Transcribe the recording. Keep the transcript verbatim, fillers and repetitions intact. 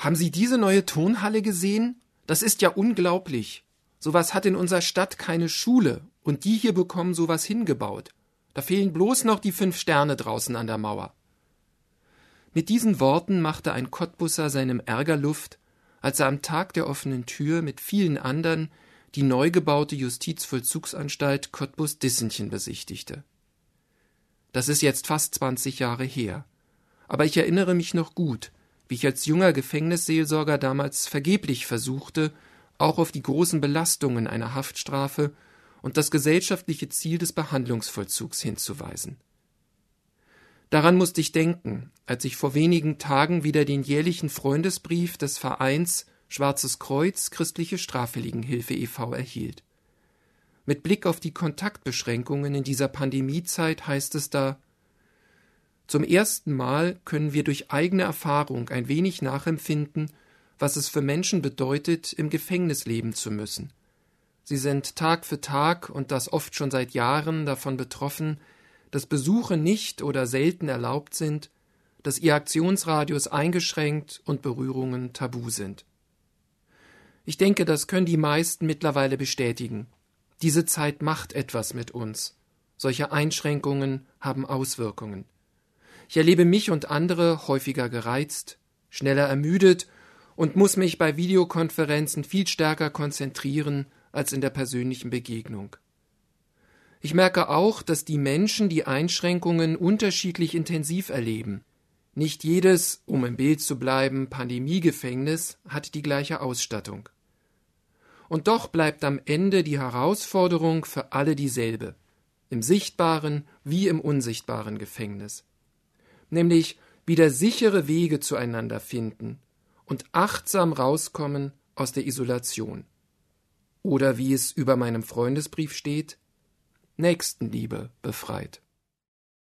Haben Sie diese neue Turnhalle gesehen? Das ist ja unglaublich. Sowas hat in unserer Stadt keine Schule und die hier bekommen sowas hingebaut. Da fehlen bloß noch die fünf Sterne draußen an der Mauer. Mit diesen Worten machte ein Cottbusser seinem Ärger Luft, als er am Tag der offenen Tür mit vielen anderen die neu gebaute Justizvollzugsanstalt Cottbus-Dissenchen besichtigte. Das ist jetzt fast zwanzig Jahre her. Aber ich erinnere mich noch gut, wie ich als junger Gefängnisseelsorger damals vergeblich versuchte, auch auf die großen Belastungen einer Haftstrafe und das gesellschaftliche Ziel des Behandlungsvollzugs hinzuweisen. Daran musste ich denken, als ich vor wenigen Tagen wieder den jährlichen Freundesbrief des Vereins Schwarzes Kreuz Christliche Straffälligenhilfe e V erhielt. Mit Blick auf die Kontaktbeschränkungen in dieser Pandemiezeit heißt es da: Zum ersten Mal können wir durch eigene Erfahrung ein wenig nachempfinden, was es für Menschen bedeutet, im Gefängnis leben zu müssen. Sie sind Tag für Tag und das oft schon seit Jahren davon betroffen, dass Besuche nicht oder selten erlaubt sind, dass ihr Aktionsradius eingeschränkt und Berührungen tabu sind. Ich denke, das können die meisten mittlerweile bestätigen. Diese Zeit macht etwas mit uns. Solche Einschränkungen haben Auswirkungen. Ich erlebe mich und andere häufiger gereizt, schneller ermüdet und muss mich bei Videokonferenzen viel stärker konzentrieren als in der persönlichen Begegnung. Ich merke auch, dass die Menschen die Einschränkungen unterschiedlich intensiv erleben. Nicht jedes, um im Bild zu bleiben, Pandemiegefängnis hat die gleiche Ausstattung. Und doch bleibt am Ende die Herausforderung für alle dieselbe, im sichtbaren wie im unsichtbaren Gefängnis. Nämlich wieder sichere Wege zueinander finden und achtsam rauskommen aus der Isolation. Oder wie es über meinem Freundesbrief steht: Nächstenliebe befreit.